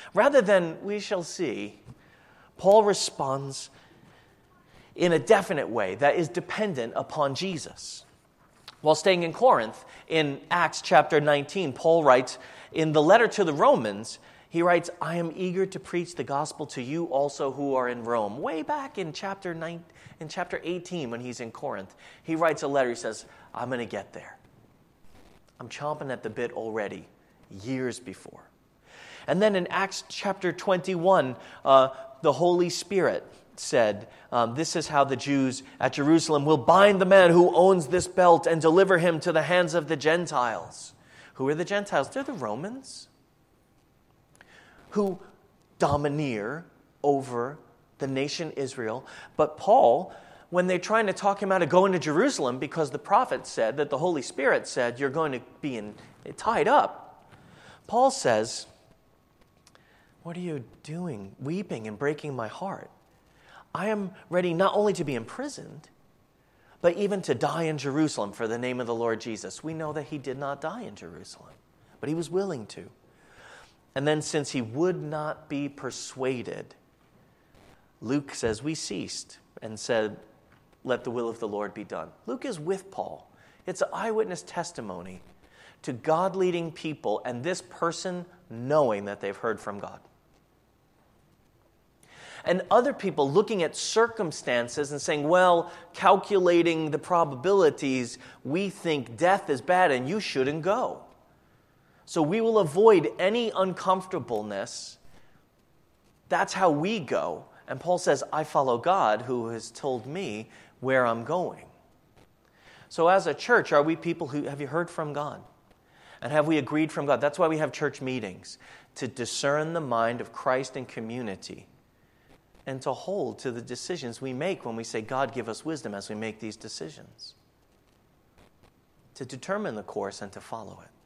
Rather than "we shall see," Paul responds in a definite way that is dependent upon Jesus. While staying in Corinth, in Acts chapter 19, Paul writes, in the letter to the Romans, he writes, "I am eager to preach the gospel to you also who are in Rome." Way back in chapter 18, when he's in Corinth, he writes a letter. He says, "I'm going to get there. I'm chomping at the bit already, years before." And then in Acts chapter 21, the Holy Spirit said, this is how the Jews at Jerusalem will bind the man who owns this belt and deliver him to the hands of the Gentiles. Who are the Gentiles? They're the Romans, who domineer over the nation Israel. But Paul, when they're trying to talk him out of going to Jerusalem, because the prophet said, that the Holy Spirit said, you're going to be tied up, Paul says, "What are you doing, weeping and breaking my heart? I am ready not only to be imprisoned, but even to die in Jerusalem for the name of the Lord Jesus." We know that he did not die in Jerusalem, but he was willing to. And then, since he would not be persuaded, Luke says, we ceased and said, "Let the will of the Lord be done." Luke is with Paul. It's an eyewitness testimony to God leading people and this person knowing that they've heard from God. And other people looking at circumstances and saying, well, calculating the probabilities, we think death is bad and you shouldn't go. So we will avoid any uncomfortableness. That's how we go. And Paul says, I follow God who has told me where I'm going. So as a church, are we people who, have you heard from God? And have we agreed from God? That's why we have church meetings, to discern the mind of Christ in community and to hold to the decisions we make when we say, God, give us wisdom as we make these decisions. To determine the course and to follow it.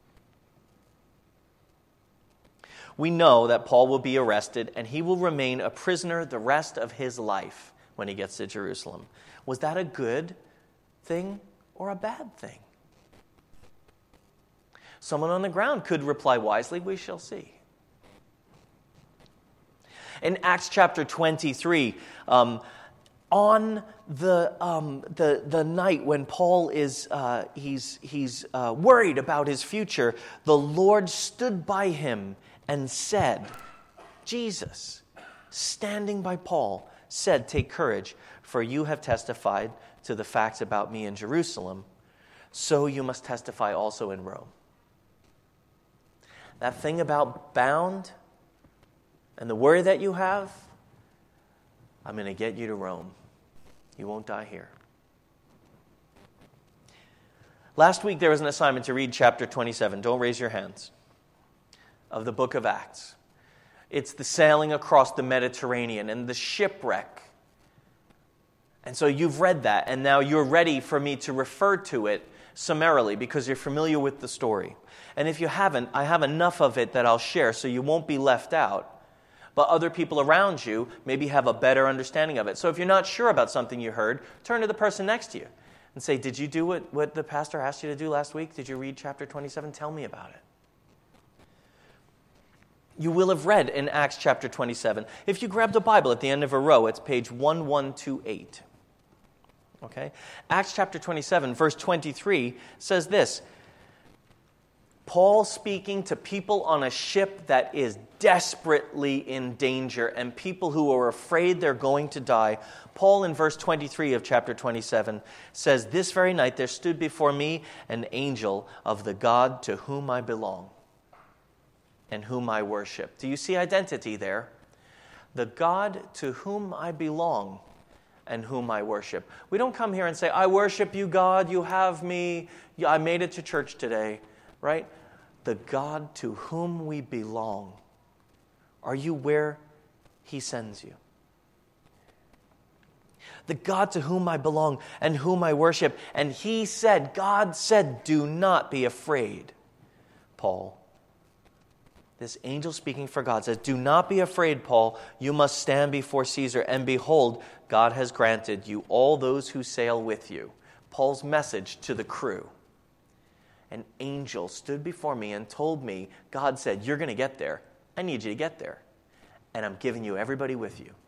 We know that Paul will be arrested and he will remain a prisoner the rest of his life when he gets to Jerusalem. Was that a good thing or a bad thing? Someone on the ground could reply wisely, we shall see. In Acts chapter 23, on the night when Paul is he's worried about his future, the Lord stood by him and said, Jesus, standing by Paul, said, "Take courage, for you have testified to the facts about me in Jerusalem, so you must testify also in Rome." That thing about bound and the worry that you have, I'm going to get you to Rome. You won't die here. Last week there was an assignment to read chapter 27. Don't raise your hands. Of the book of Acts. It's the sailing across the Mediterranean and the shipwreck. And so you've read that, and now you're ready for me to refer to it summarily because you're familiar with the story. And if you haven't, I have enough of it that I'll share so you won't be left out. But other people around you maybe have a better understanding of it. So if you're not sure about something you heard, turn to the person next to you and say, did you do what the pastor asked you to do last week? Did you read chapter 27? Tell me about it. You will have read in Acts chapter 27. If you grab the Bible at the end of a row, it's page 1128. Okay? Acts chapter 27, verse 23 says this. Paul speaking to people on a ship that is desperately in danger and people who are afraid they're going to die. Paul in verse 23 of chapter 27 says, "This very night there stood before me an angel of the God to whom I belong and whom I worship." Do you see identity there? The God to whom I belong and whom I worship. We don't come here and say, I worship you, God, you have me, I made it to church today, right? The God to whom we belong. Are you where He sends you? The God to whom I belong and whom I worship. And He said, God said, do not be afraid, Paul. This angel speaking for God says, do not be afraid, Paul. You must stand before Caesar. And behold, God has granted you all those who sail with you. Paul's message to the crew. An angel stood before me and told me, God said, you're going to get there. I need you to get there. And I'm giving you everybody with you.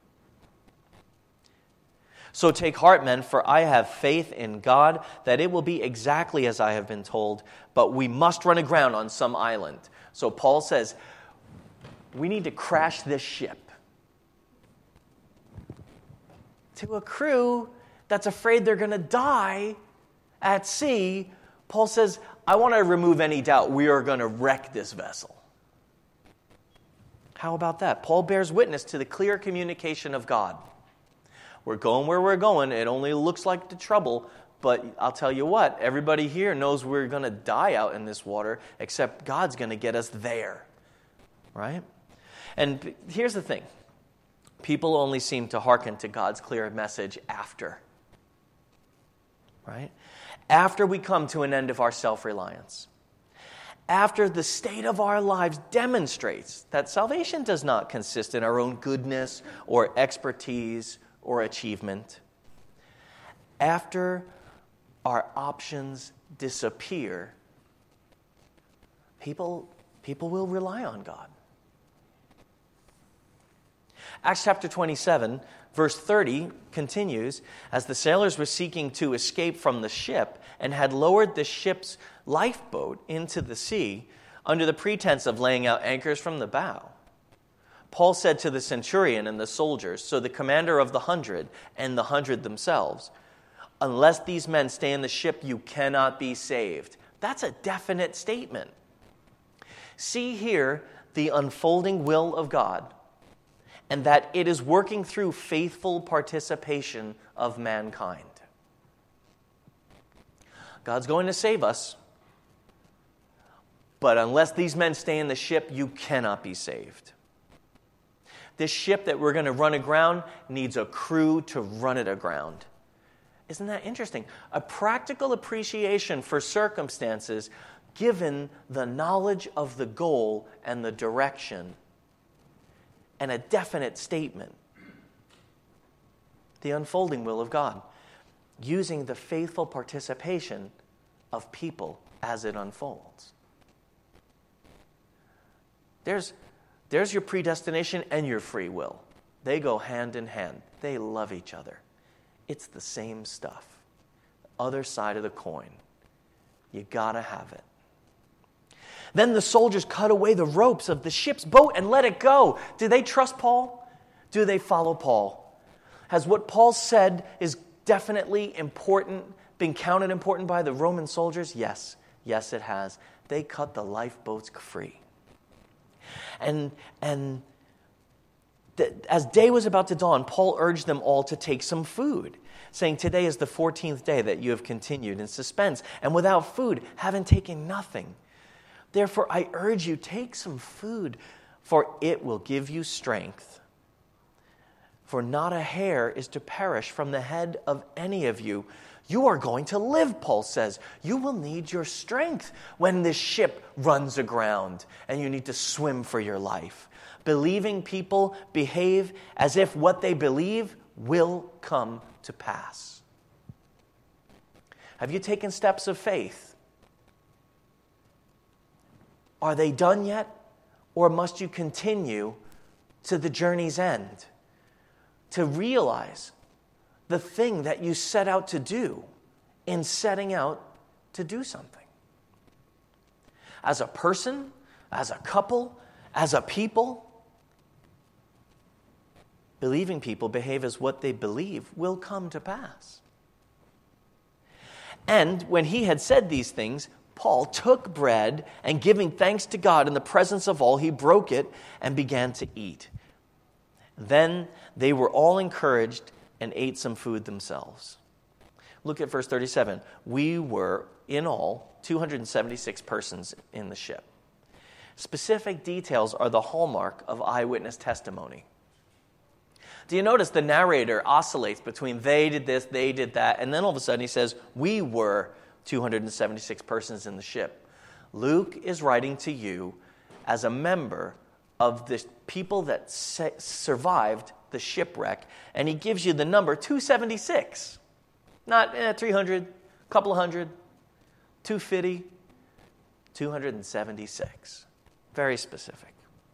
So take heart, men, for I have faith in God that it will be exactly as I have been told, but we must run aground on some island. So Paul says, we need to crash this ship. To a crew that's afraid they're going to die at sea, Paul says, I want to remove any doubt. We are going to wreck this vessel. How about that? Paul bears witness to the clear communication of God. We're going where we're going. It only looks like the trouble, but I'll tell you what, everybody here knows we're going to die out in this water, except God's going to get us there. Right? And here's the thing. People only seem to hearken to God's clear message after. Right? After we come to an end of our self-reliance. After the state of our lives demonstrates that salvation does not consist in our own goodness or expertise or achievement. After our options disappear, people will rely on God. Acts chapter 27, verse 30 continues, as the sailors were seeking to escape from the ship and had lowered the ship's lifeboat into the sea under the pretense of laying out anchors from the bow. Paul said to the centurion and the soldiers, so the commander of the 100 and the 100 themselves, unless these men stay in the ship, you cannot be saved. That's a definite statement. See here the unfolding will of God, and that it is working through faithful participation of mankind. God's going to save us, but unless these men stay in the ship, you cannot be saved. This ship that we're going to run aground needs a crew to run it aground. Isn't that interesting? A practical appreciation for circumstances given the knowledge of the goal and the direction, and a definite statement. The unfolding will of God, using the faithful participation of people as it unfolds. There's your predestination and your free will. They go hand in hand. They love each other. It's the same stuff. Other side of the coin. You gotta have it. Then the soldiers cut away the ropes of the ship's boat and let it go. Do they trust Paul? Do they follow Paul? Has what Paul said is definitely important, been counted important by the Roman soldiers? Yes. Yes, it has. They cut the lifeboats free. And as day was about to dawn, Paul urged them all to take some food, saying, today is the 14th day that you have continued in suspense, and without food, having taken nothing. Therefore, I urge you, take some food, for it will give you strength. For not a hair is to perish from the head of any of you. You are going to live, Paul says. You will need your strength when this ship runs aground and you need to swim for your life. Believing people behave as if what they believe will come to pass. Have you taken steps of faith? Are they done yet? Or must you continue to the journey's end to realize the thing that you set out to do in setting out to do something? As a person, as a couple, as a people, believing people behave as what they believe will come to pass. And when he had said these things, Paul took bread and giving thanks to God in the presence of all, he broke it and began to eat. Then they were all encouraged and ate some food themselves. Look at verse 37. We were, in all, 276 persons in the ship. Specific details are the hallmark of eyewitness testimony. Do you notice the narrator oscillates between they did this, they did that, and then all of a sudden he says, we were 276 persons in the ship. Luke is writing to you as a member of the people that survived the shipwreck, and he gives you the number 276. Not 300, couple of hundred, 250, 276. Very specific.